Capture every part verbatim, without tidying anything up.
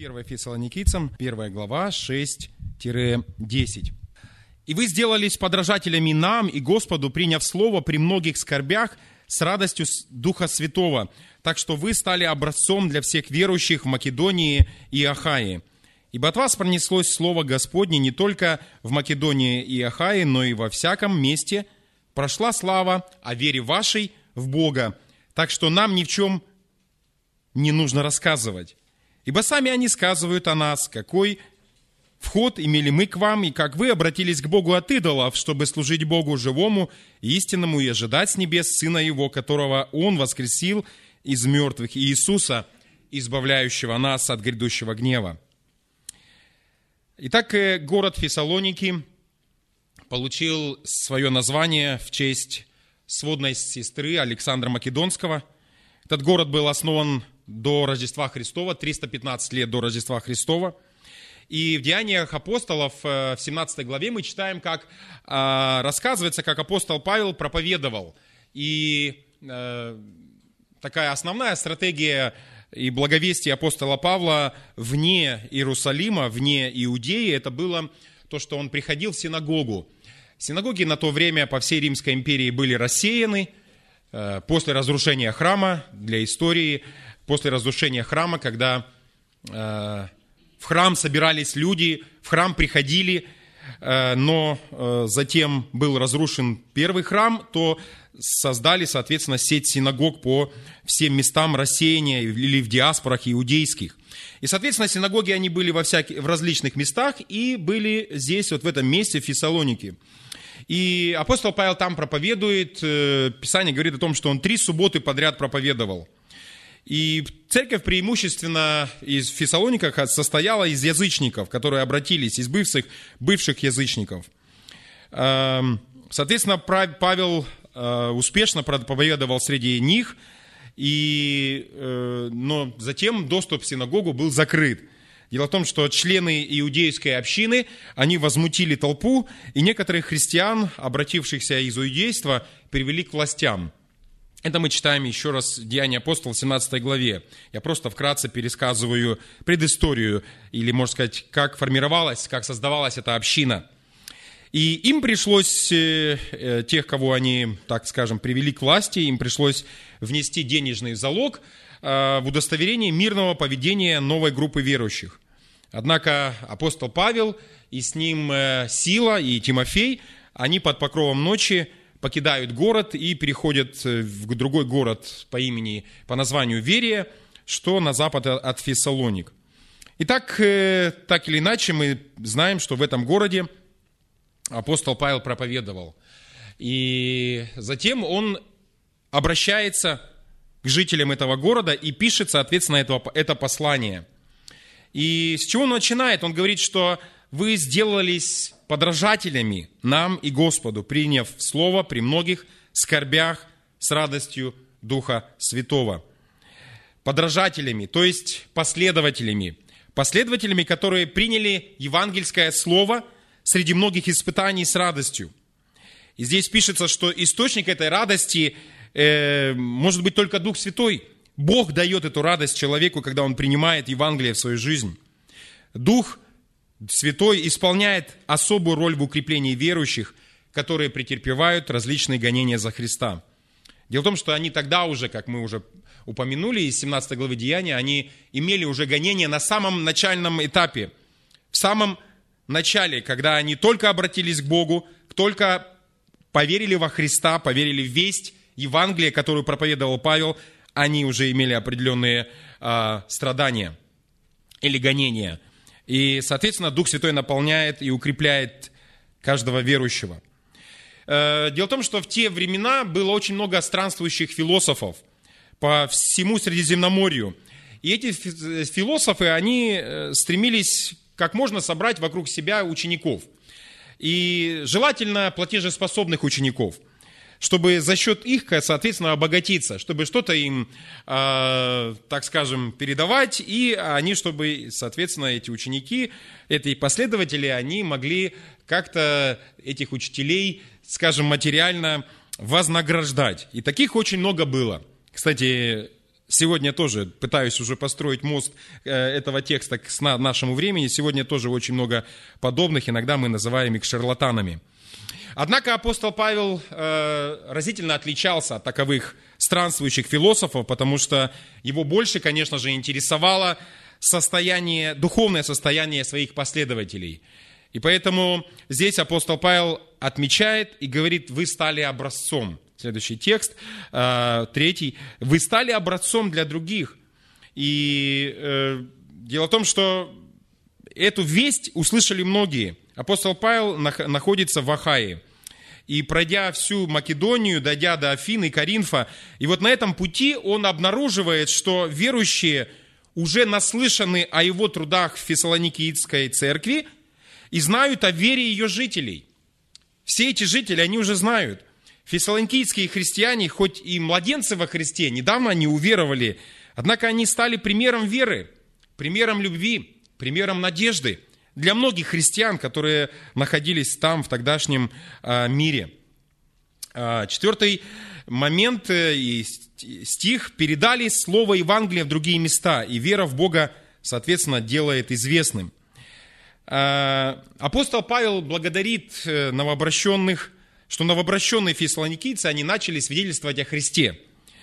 первое Фессалоникийцам, первая глава, шесть-десять. «И вы сделались подражателями нам и Господу, приняв слово при многих скорбях с радостью Духа Святого, так что вы стали образцом для всех верующих в Македонии и Ахае. Ибо от вас пронеслось слово Господне не только в Македонии и Ахае, но и во всяком месте. Прошла слава о вере вашей в Бога, так что нам ни в чем не нужно рассказывать. Ибо сами они сказывают о нас, какой вход имели мы к вам, и как вы обратились к Богу от идолов, чтобы служить Богу живому и истинному и ожидать с небес Сына Его, которого Он воскресил из мертвых, и Иисуса, избавляющего нас от грядущего гнева». Итак, город Фессалоники получил свое название в честь сводной сестры Александра Македонского. Этот город был основан до Рождества Христова, триста пятнадцать лет до Рождества Христова. И в Деяниях апостолов в семнадцатой главе мы читаем, как э, рассказывается, как апостол Павел проповедовал. И э, такая основная стратегия и благовестие апостола Павла вне Иерусалима, вне Иудеи, это было то, что он приходил в синагогу. Синагоги на то время по всей Римской империи были рассеяны. Э, после разрушения храма, для истории, после разрушения храма, когда э, в храм собирались люди, в храм приходили, э, но э, затем был разрушен первый храм, то создали, соответственно, сеть синагог по всем местам рассеяния или в диаспорах иудейских. И, соответственно, синагоги, они были во всяких, в различных местах и были здесь, вот в этом месте, в Фессалонике. И апостол Павел там проповедует, э, Писание говорит о том, что он три субботы подряд проповедовал. И церковь преимущественно из Фессалониках состояла из язычников, которые обратились, из бывших, бывших язычников. Соответственно, Павел успешно проповедовал среди них, и, но затем доступ в синагогу был закрыт. Дело в том, что члены иудейской общины, они возмутили толпу, и некоторых христиан, обратившихся из иудейства, привели к властям. Это мы читаем еще раз Деяния апостолов в семнадцатой главе. Я просто вкратце пересказываю предысторию, или, можно сказать, как формировалась, как создавалась эта община. И им пришлось, тех, кого они, так скажем, привели к власти, им пришлось внести денежный залог в удостоверение мирного поведения новой группы верующих. Однако апостол Павел и с ним Сила и Тимофей, они под покровом ночи покидают город и переходят в другой город по имени, по названию Верия, что на запад от Фессалоник. Итак, так или иначе, мы знаем, что в этом городе апостол Павел проповедовал. И затем он обращается к жителям этого города и пишет, соответственно, это, это послание. И с чего он начинает? Он говорит, что вы сделались подражателями нам и Господу, приняв слово при многих скорбях с радостью Духа Святого. Подражателями, то есть последователями. Последователями, которые приняли евангельское слово среди многих испытаний с радостью. И здесь пишется, что источник этой радости э, может быть только Дух Святой. Бог дает эту радость человеку, когда он принимает Евангелие в свою жизнь. Дух Святой исполняет особую роль в укреплении верующих, которые претерпевают различные гонения за Христа. Дело в том, что они тогда уже, как мы уже упомянули из семнадцатой главы Деяния, они имели уже гонения на самом начальном этапе, в самом начале, когда они только обратились к Богу, только поверили во Христа, поверили в весть Евангелия, которую проповедовал Павел, они уже имели определенные э, страдания или гонения. И, соответственно, Дух Святой наполняет и укрепляет каждого верующего. Дело в том, что в те времена было очень много странствующих философов по всему Средиземноморью. И эти философы, они стремились как можно собрать вокруг себя учеников. И желательно платежеспособных учеников, чтобы за счет их, соответственно, обогатиться, чтобы что-то им, э, так скажем, передавать, и они, чтобы, соответственно, эти ученики, эти последователи, они могли как-то этих учителей, скажем, материально вознаграждать. И таких очень много было. Кстати, Сегодня тоже пытаюсь уже построить мост этого текста к нашему времени. Сегодня тоже очень много подобных, иногда мы называем их шарлатанами. Однако апостол Павел э, разительно отличался от таковых странствующих философов, потому что его больше, конечно же, интересовало состояние, духовное состояние своих последователей. И поэтому здесь апостол Павел отмечает и говорит: вы стали образцом. Следующий текст, э, третий. Вы стали образцом для других. И э, дело в том, что эту весть услышали многие. Апостол Павел находится в Ахае. И пройдя всю Македонию, дойдя до Афин и Коринфа, и вот на этом пути он обнаруживает, что верующие уже наслышаны о его трудах в Фессалоникийской церкви и знают о вере ее жителей. Все эти жители, они уже знают. Фессалоникийские христиане, хоть и младенцы во Христе, недавно они уверовали, однако они стали примером веры, примером любви, примером надежды для многих христиан, которые находились там, в тогдашнем а, мире. А, четвертый момент и стих. «Передали слово Евангелия в другие места, и вера в Бога, соответственно, делает известным». А, апостол Павел благодарит новообращенных, что новообращенные фессалоникийцы, они начали свидетельствовать о Христе.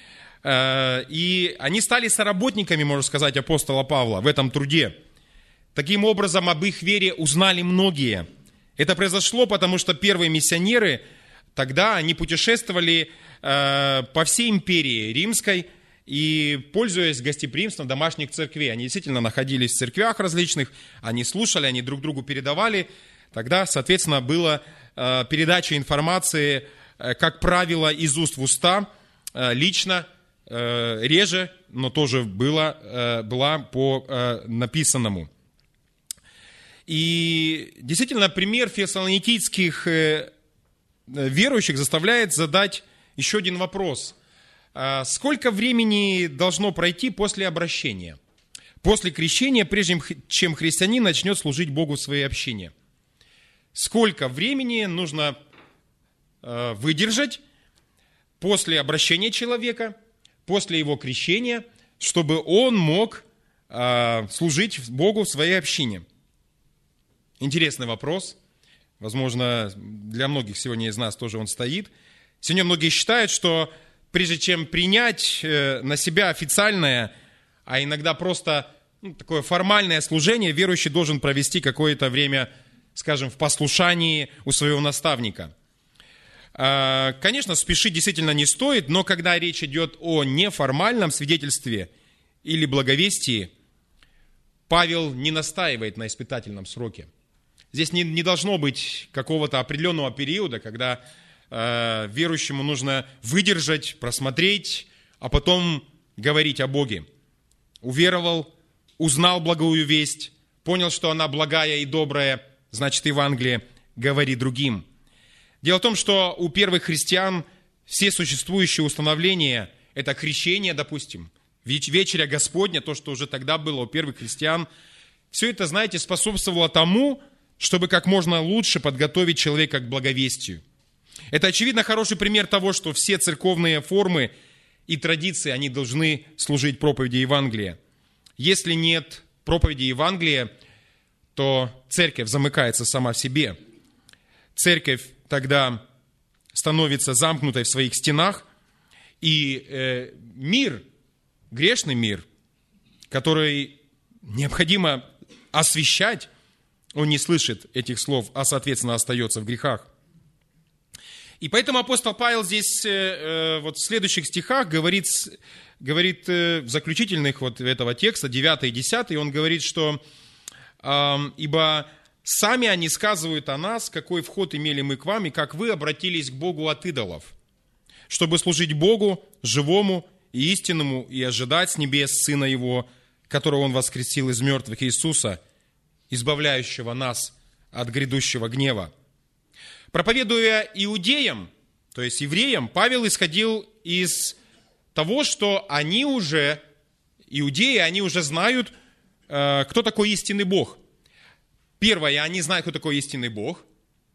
А, и они стали соработниками, можно сказать, апостола Павла в этом труде. Таким образом, об их вере узнали многие. Это произошло, потому что первые миссионеры, тогда они путешествовали э, по всей империи римской, и, пользуясь гостеприимством домашних церквей, они действительно находились в церквях различных, они слушали, они друг другу передавали. Тогда, соответственно, была э, передача информации, э, как правило, из уст в уста, э, лично, э, реже, но тоже было, э, была по э, написанному. И действительно, пример фессалоникийских верующих заставляет задать еще один вопрос. Сколько времени должно пройти после обращения, после крещения, прежде чем христианин начнет служить Богу в своей общине? Сколько времени нужно выдержать после обращения человека, после его крещения, чтобы он мог служить Богу в своей общине? Интересный вопрос. Возможно, для многих сегодня из нас тоже он стоит. Сегодня многие считают, что прежде чем принять на себя официальное, а иногда просто ну, такое формальное служение, верующий должен провести какое-то время, скажем, в послушании у своего наставника. Конечно, спешить действительно не стоит, но когда речь идет о неформальном свидетельстве или благовестии, Павел не настаивает на испытательном сроке. Здесь не, не должно быть какого-то определенного периода, когда э, верующему нужно выдержать, просмотреть, а потом говорить о Боге. Уверовал, узнал благую весть, понял, что она благая и добрая, значит, Евангелие, говори другим. Дело в том, что у первых христиан все существующие установления, это крещение, допустим, вечеря Господня, то, что уже тогда было у первых христиан, все это, знаете, способствовало тому, чтобы как можно лучше подготовить человека к благовестию. Это, очевидно, хороший пример того, что все церковные формы и традиции, они должны служить проповеди Евангелия. Если нет проповеди Евангелия, то церковь замыкается сама в себе. Церковь тогда становится замкнутой в своих стенах, и э, мир, грешный мир, который необходимо освящать, он не слышит этих слов, а, соответственно, остается в грехах. И поэтому апостол Павел здесь э, вот в следующих стихах говорит, говорит э, в заключительных вот этого текста, девятый и десятый, он говорит, что э, «Ибо сами они сказывают о нас, какой вход имели мы к вам, и как вы обратились к Богу от идолов, чтобы служить Богу, живому и истинному, и ожидать с небес Сына Его, которого Он воскресил из мертвых, Иисуса, избавляющего нас от грядущего гнева». Проповедуя иудеям, то есть евреям, Павел исходил из того, что они уже, иудеи, они уже знают, кто такой истинный Бог. Первое, они знают, кто такой истинный Бог.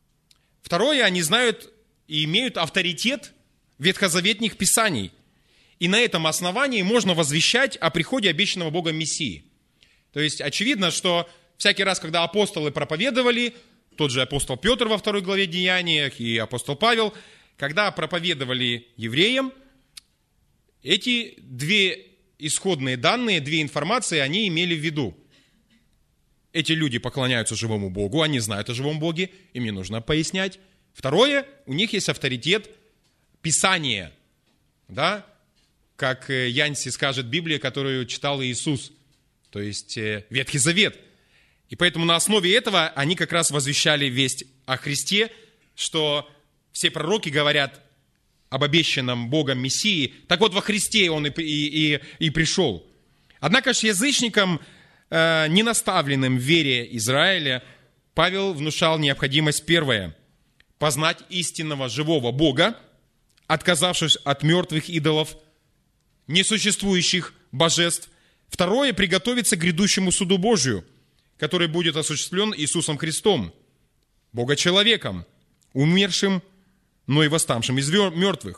Второе, они знают и имеют авторитет ветхозаветных писаний. и на этом основании можно возвещать о приходе обещанного Богом Мессии. То есть очевидно, что всякий раз, когда апостолы проповедовали, тот же апостол Петр во второй главе Деяниях и апостол Павел, когда проповедовали евреям, эти две исходные данные, две информации они имели в виду. Эти люди поклоняются живому Богу, они знают о живом Боге, им не нужно пояснять. Второе, у них есть авторитет Писания, да, как Янси скажет, Библия, которую читал Иисус, то есть Ветхий Завет. И поэтому на основе этого они как раз возвещали весть о Христе, что все пророки говорят об обещанном Богом Мессии. Так вот, во Христе Он и, и, и, и пришел. Однако же язычникам, э, не наставленным в вере Израиля, Павел внушал необходимость первое – познать истинного живого Бога, отказавшись от мертвых идолов, несуществующих божеств. Второе – приготовиться к грядущему суду Божию, который будет осуществлен Иисусом Христом, Бога-человеком, умершим, но и восставшим из мертвых.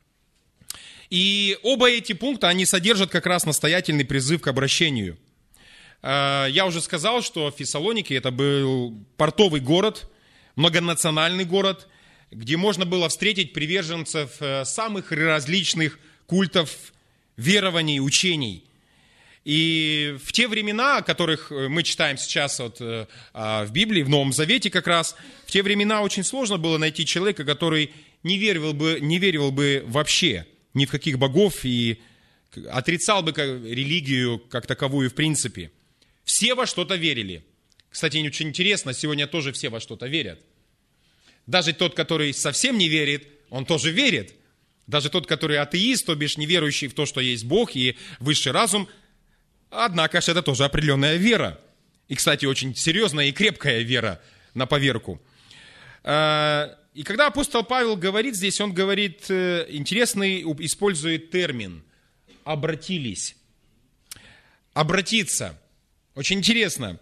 И оба эти пункта, они содержат как раз настоятельный призыв к обращению. Я уже сказал, что Фессалоники это был портовый город, многонациональный город, где можно было встретить приверженцев самых различных культов, верований, учений. И в те времена, о которых мы читаем сейчас вот, в Библии, в Новом Завете как раз, в те времена очень сложно было найти человека, который не верил бы, не верил бы вообще ни в каких богов и отрицал бы религию как таковую в принципе. Все во что-то верили. Кстати, очень интересно, сегодня тоже все во что-то верят. Даже тот, который совсем не верит, он тоже верит. Даже тот, который атеист, то бишь неверующий в то, что есть Бог и высший разум, однако же это тоже определенная вера. И, кстати, очень серьезная и крепкая вера на поверку. И когда апостол Павел говорит здесь, он говорит, интересный, использует термин «обратились». Обратиться. Очень интересно.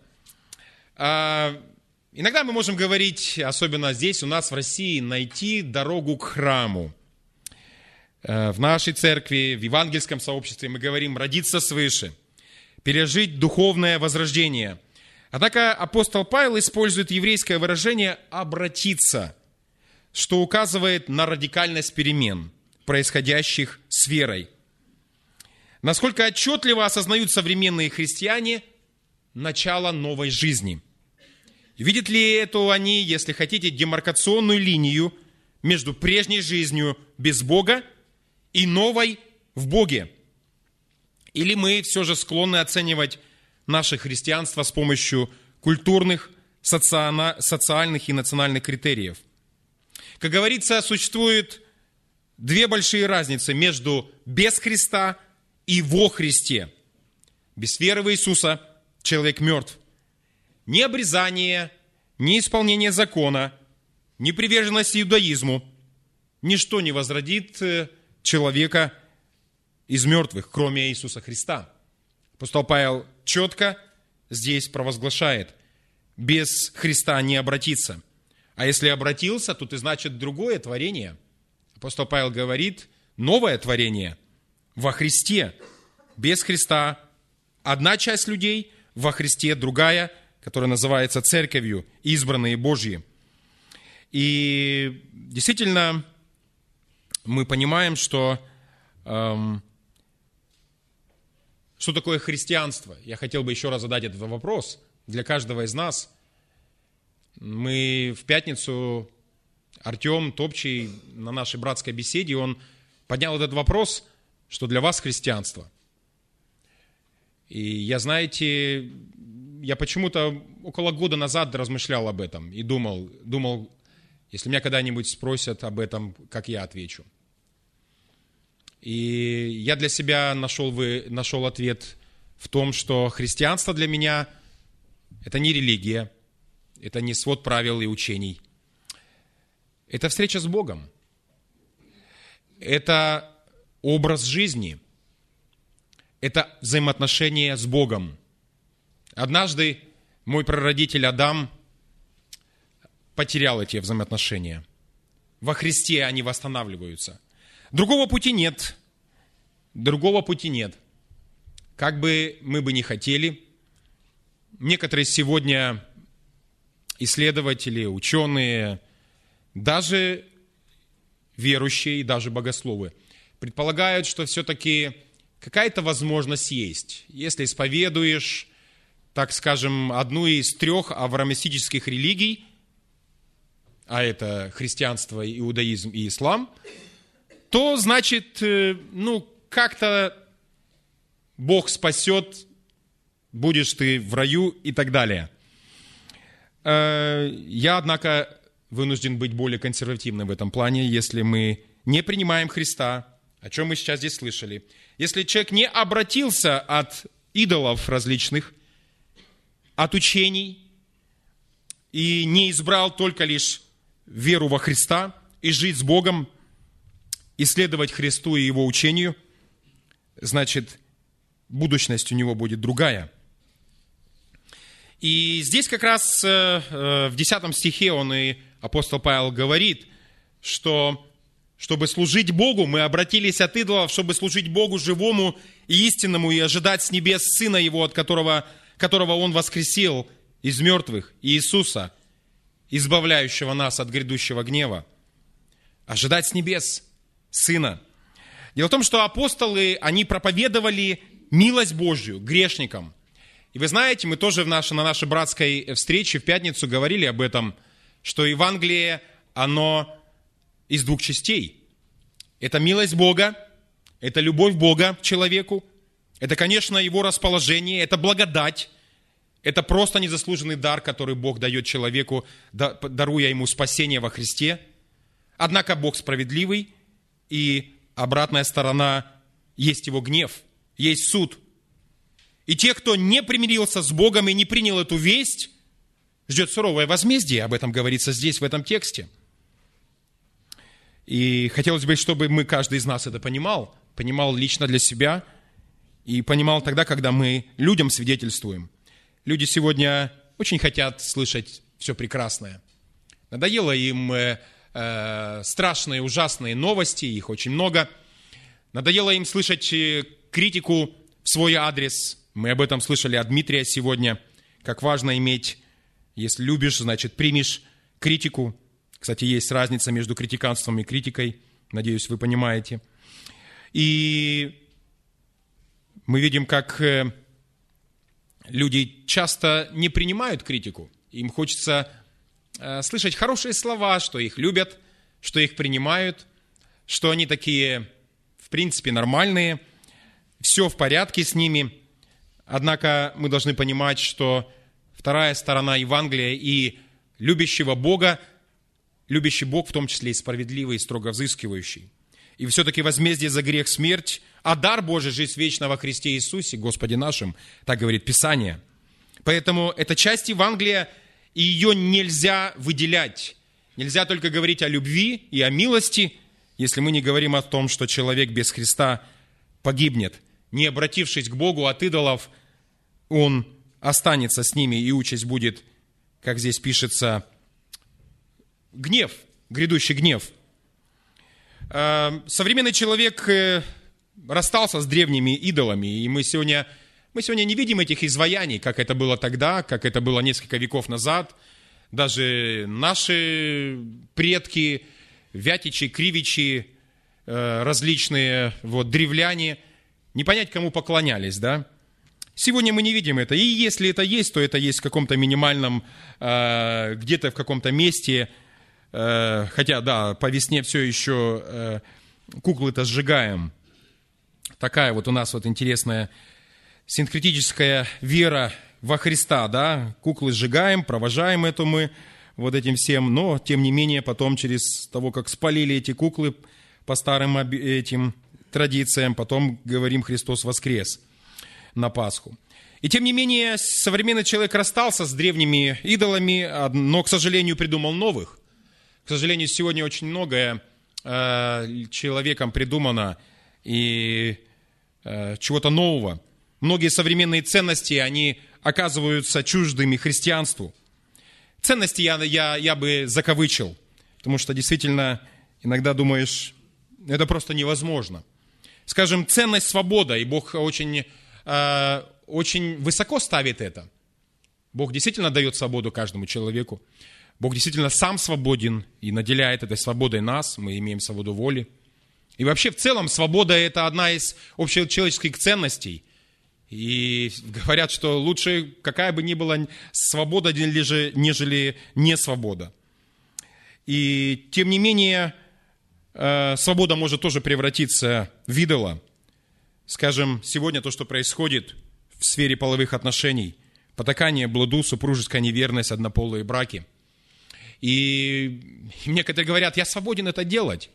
Иногда мы можем говорить, особенно здесь у нас в России, найти дорогу к храму. В нашей церкви, в евангельском сообществе мы говорим «родиться свыше», пережить духовное возрождение. Однако апостол Павел использует еврейское выражение «обратиться», что указывает на радикальность перемен, происходящих с верой. Насколько отчетливо осознают современные христиане начало новой жизни. Видят ли эту они, если хотите, демаркационную линию между прежней жизнью без Бога и новой в Боге? Или мы все же склонны оценивать наше христианство с помощью культурных, социальных и национальных критериев? Как говорится, существует две большие разницы между без Христа и во Христе. Без веры в Иисуса человек мертв. Ни обрезание, ни исполнение закона, ни приверженность иудаизму, ничто не возродит человека из мертвых, кроме Иисуса Христа. Апостол Павел четко здесь провозглашает: без Христа не обратиться. А если обратился, то ты, значит, другое творение. Апостол Павел говорит, новое творение во Христе. Без Христа одна часть людей, во Христе другая, которая называется церковью, избранные Божьи. И действительно, мы понимаем, что эм, что такое христианство. Я хотел бы еще раз задать этот вопрос для каждого из нас. Мы в пятницу, Артем Топчий на нашей братской беседе, он поднял этот вопрос, что для вас христианство. И я, знаете, я почему-то около года назад размышлял об этом и думал, думал, если меня когда-нибудь спросят об этом, как я отвечу. И я для себя нашел, вы, нашел ответ в том, что христианство для меня – это не религия, это не свод правил и учений. Это встреча с Богом. Это образ жизни. Это взаимоотношения с Богом. Однажды мой прародитель Адам потерял эти взаимоотношения. Во Христе они восстанавливаются. Другого пути нет. Другого пути нет. Как бы мы бы ни хотели, некоторые сегодня исследователи, ученые, даже верующие, даже богословы предполагают, что все-таки какая-то возможность есть. Если исповедуешь, так скажем, одну из трех авраамистических религий, а это христианство, иудаизм и ислам, то значит, ну, как-то Бог спасет, будешь ты в раю и так далее. Я, однако, вынужден быть более консервативным в этом плане, если мы не принимаем Христа, о чем мы сейчас здесь слышали. Если человек не обратился от идолов различных, от учений, и не избрал только лишь веру во Христа и жить с Богом, исследовать Христу и Его учению, значит, будущность у него будет другая. И здесь как раз в десятом стихе он и апостол Павел говорит, что чтобы служить Богу, мы обратились от идолов, чтобы служить Богу живому и истинному, и ожидать с небес Сына Его, от которого, которого Он воскресил из мертвых, Иисуса, избавляющего нас от грядущего гнева. Ожидать с небес Сына. Дело в том, что апостолы, они проповедовали милость Божью грешникам. И вы знаете, мы тоже в нашей, на нашей братской встрече в пятницу говорили об этом, что Евангелие, оно из двух частей. Это милость Бога, это любовь Бога к человеку, это, конечно, Его расположение, это благодать, это просто незаслуженный дар, который Бог дает человеку, даруя ему спасение во Христе. Однако Бог справедливый, и обратная сторона есть Его гнев, есть суд. И те, кто не примирился с Богом и не принял эту весть, ждет суровое возмездие. Об этом говорится здесь, в этом тексте. И хотелось бы, чтобы мы, каждый из нас это понимал, понимал лично для себя и понимал тогда, когда мы людям свидетельствуем. Люди сегодня очень хотят слышать все прекрасное. Надоело им э, э, страшные, ужасные новости, их очень много. Надоело им слышать критику в свой адрес. Мы об этом слышали от Дмитрия сегодня. Как важно иметь, если любишь, значит, примешь критику. Кстати, есть разница между критиканством и критикой. Надеюсь, вы понимаете. И мы видим, как люди часто не принимают критику. Им хочется слышать хорошие слова, что их любят, что их принимают, что они такие, в принципе, нормальные, все в порядке с ними. Однако мы должны понимать, что вторая сторона Евангелия и любящего Бога, любящий Бог, в том числе и справедливый, и строго взыскивающий. И все-таки возмездие за грех — смерть, а дар Божий — жизнь вечная во Христе Иисусе, Господе нашим, так говорит Писание. Поэтому это часть Евангелия, и ее нельзя выделять. Нельзя только говорить о любви и о милости, если мы не говорим о том, что человек без Христа погибнет. Не обратившись к Богу от идолов, он останется с ними, и участь будет, как здесь пишется, гнев, грядущий гнев. Современный человек расстался с древними идолами, и мы сегодня, мы сегодня не видим этих изваяний, как это было тогда, как это было несколько веков назад. Даже наши предки, вятичи, кривичи, различные вот, древляне, не понять, кому поклонялись, да? Сегодня мы не видим это. И если это есть, то это есть в каком-то минимальном, где-то в каком-то месте. Хотя, да, по весне все еще куклы-то сжигаем. Такая вот у нас вот интересная синкретическая вера во Христа, да? Куклы сжигаем, провожаем это мы вот этим всем. Но, тем не менее, потом через того, как спалили эти куклы по старым этим традициям, потом говорим «Христос воскрес» на Пасху. И тем не менее, современный человек расстался с древними идолами, но, к сожалению, придумал новых. К сожалению, сегодня очень многое э, человеком придумано и э, чего-то нового. Многие современные ценности, они оказываются чуждыми христианству. Ценности я, я, я бы закавычил, потому что действительно иногда думаешь, это просто невозможно. скажем, ценность свобода, и Бог очень, э, очень высоко ставит это. Бог действительно дает свободу каждому человеку. Бог действительно сам свободен и наделяет этой свободой нас, мы имеем свободу воли. И вообще в целом свобода – это одна из общечеловеческих ценностей. И говорят, что лучше какая бы ни была свобода, нежели не свобода. И тем не менее, свобода может тоже превратиться в идола. Скажем, сегодня то, что происходит в сфере половых отношений, потакание, блуду, супружеская неверность, однополые браки. И некоторые говорят, я свободен это делать.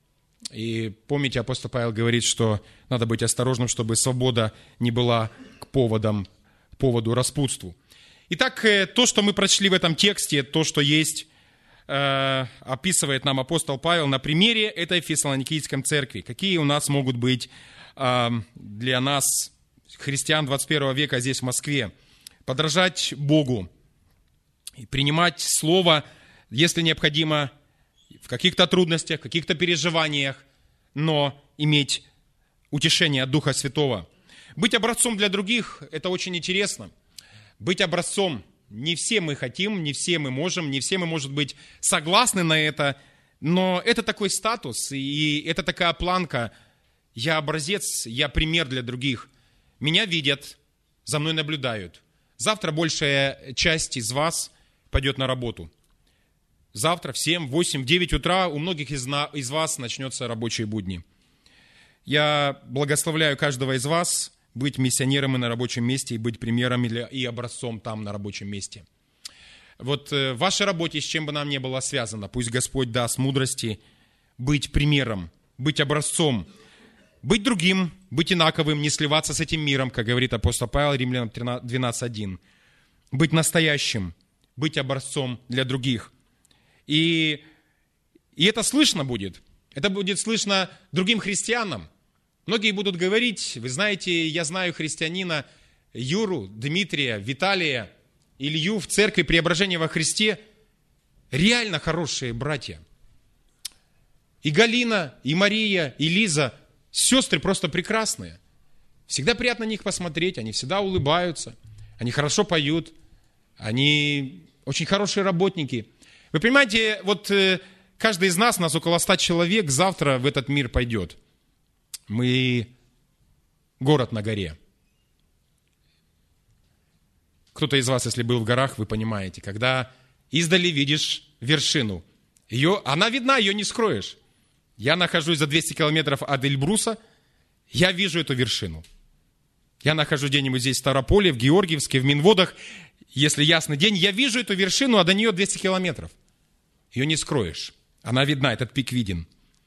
И помните, апостол Павел говорит, что надо быть осторожным, чтобы свобода не была к поводам, поводу распутству. Итак, то, что мы прочли в этом тексте, то, что есть, э, описывает нам апостол Павел на примере этой Фессалоникийской церкви. Какие у нас могут быть э, для нас, христиан двадцать первого века здесь, в Москве, подражать Богу и принимать Слово, если необходимо, в каких-то трудностях, в каких-то переживаниях, но иметь утешение от Духа Святого. Быть образцом для других – это очень интересно. Быть образцом не все мы хотим, не все мы можем, не все мы, может быть, согласны на это, но это такой статус, и это такая планка. Я образец, я пример для других. Меня видят, за мной наблюдают. Завтра большая часть из вас пойдет на работу. Завтра в семь, восемь, девять утра у многих из, на, из вас начнется рабочие будни. Я благословляю каждого из вас быть миссионером и на рабочем месте, и быть примером и образцом там на рабочем месте. Вот в вашей работе, с чем бы нам ни было связано, пусть Господь даст мудрости быть примером, быть образцом, быть другим, быть инаковым, не сливаться с этим миром, как говорит апостол Павел, Римлянам двенадцать один. Быть настоящим, быть образцом для других. И, и это слышно будет. Это будет слышно другим христианам. Многие будут говорить, вы знаете, я знаю христианина Юру, Дмитрия, Виталия, Илью в церкви Преображения во Христе. Реально хорошие братья. И Галина, и Мария, и Лиза, сестры просто прекрасные. Всегда приятно на них посмотреть, они всегда улыбаются, они хорошо поют, они очень хорошие работники. Вы понимаете, вот каждый из нас, нас около ста человек, завтра в этот мир пойдет. Мы город на горе. Кто-то из вас, если был в горах, вы понимаете, когда издали видишь вершину, ее, она видна, ее не скроешь. Я нахожусь за двести километров от Эльбруса, я вижу эту вершину. Я нахожусь где-нибудь здесь в Ставрополе, в Георгиевске, в Минводах. Если ясный день, я вижу эту вершину, а до нее двести километров. Ее не скроешь. Она видна, этот пик виден.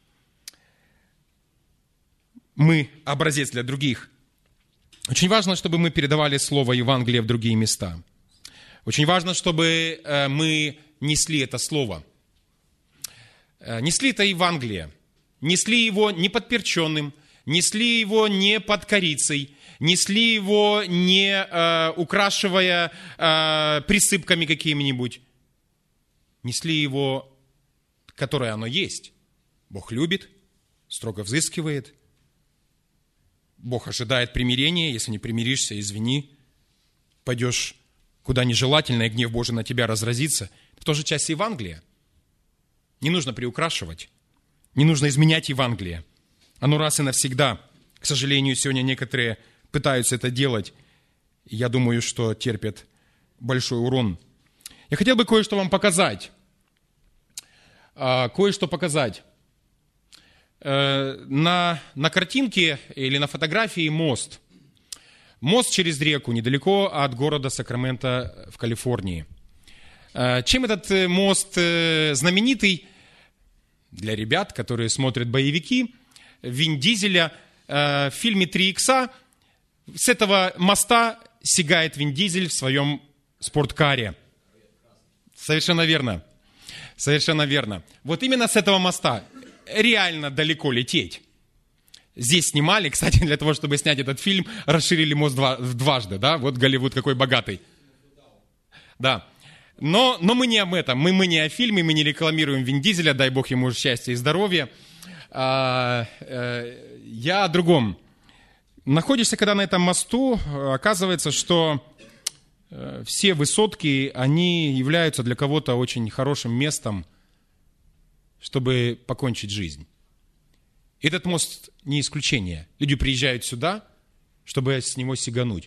Мы образец для других. Очень важно, чтобы мы передавали слово Евангелия в другие места. Очень важно, чтобы мы несли это слово. Несли это Евангелие. Несли его не подперченным, несли его не под корицей, несли его не э, украшивая э, присыпками какими-нибудь. Несли его, которое оно есть. Бог любит, строго взыскивает. Бог ожидает примирения. Если не примиришься, извини. Пойдешь куда нежелательно, и гнев Божий на тебя разразится. Это тоже часть Евангелия. Не нужно приукрашивать. Не нужно изменять Евангелие. Оно раз и навсегда. К сожалению, сегодня некоторые пытаются это делать. И я думаю, что терпят большой урон. Я хотел бы кое-что вам показать. Кое-что показать. На, на картинке или на фотографии мост. Мост через реку, недалеко от города Сакраменто в Калифорнии. Чем этот мост знаменитый? Для ребят, которые смотрят боевики, Вин Дизеля в фильме «Три икса» с этого моста сигает Вин Дизель в своем спорткаре. Совершенно верно. Совершенно верно. Вот именно с этого моста реально далеко лететь. Здесь снимали, кстати, для того, чтобы снять этот фильм, расширили мост два, дважды, да? Вот Голливуд какой богатый. Да. Но, но мы не об этом, мы, мы не о фильме, мы не рекламируем Вин Дизеля, дай Бог ему счастья и здоровья. А, а, я о другом. Находишься, когда на этом мосту, оказывается, что все высотки, они являются для кого-то очень хорошим местом, чтобы покончить жизнь. Этот мост не исключение. Люди приезжают сюда, чтобы с него сигануть.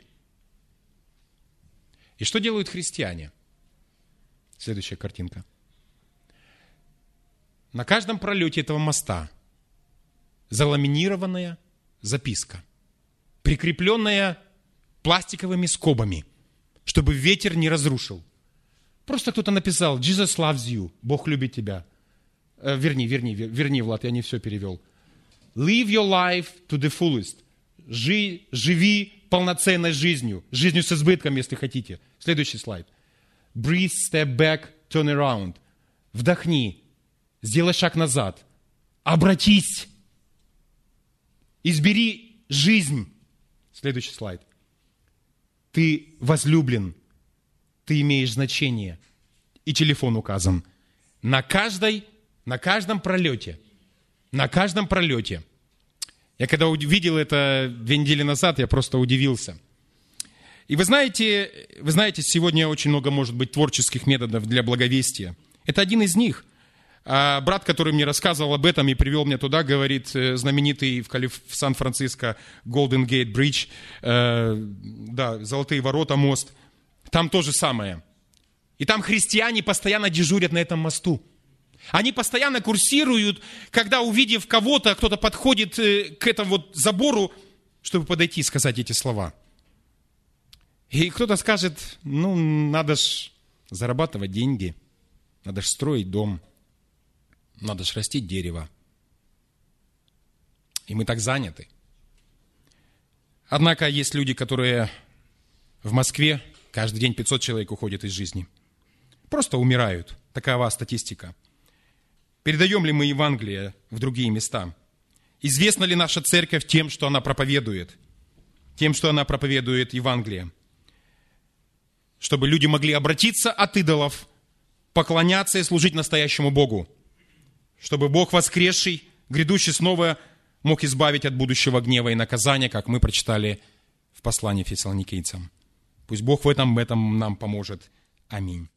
И что делают христиане? Следующая картинка. На каждом пролете этого моста заламинированная записка, прикрепленная пластиковыми скобами, чтобы ветер не разрушил. Просто кто-то написал «Jesus loves you», Бог любит тебя. Э, верни, верни, верни, Влад, я не все перевел. Live your life to the fullest. Жи, живи полноценной жизнью, жизнью с избытком, если хотите. Следующий слайд. Breathe, step back, turn around. Вдохни, сделай шаг назад, обратись, избери жизнь. Следующий слайд. Ты возлюблен, ты имеешь значение. И телефон указан. На каждой, на каждом пролете, на каждом пролете. Я когда увидел это две недели назад, я просто удивился. И вы знаете, вы знаете, сегодня очень много может быть творческих методов для благовестия. Это один из них. А брат, который мне рассказывал об этом и привел меня туда, говорит, знаменитый в, Калиф... в Сан-Франциско Golden Gate Bridge, э, да, Золотые ворота, мост. Там то же самое. И там христиане постоянно дежурят на этом мосту. Они постоянно курсируют, когда, увидев кого-то, кто-то подходит к этому вот забору, чтобы подойти и сказать эти слова. И кто-то скажет, ну, надо ж зарабатывать деньги, надо ж строить дом, надо ж растить дерево. И мы так заняты. Однако есть люди, которые в Москве каждый день пятьсот человек уходит из жизни. Просто умирают. Такова статистика. Передаем ли мы Евангелие в другие места? Известна ли наша церковь тем, что она проповедует? Тем, что она проповедует Евангелие? Чтобы люди могли обратиться от идолов, поклоняться и служить настоящему Богу. Чтобы Бог воскресший, грядущий снова, мог избавить от будущего гнева и наказания, как мы прочитали в послании Фессалоникийцам. Пусть Бог в этом, в этом нам поможет. Аминь.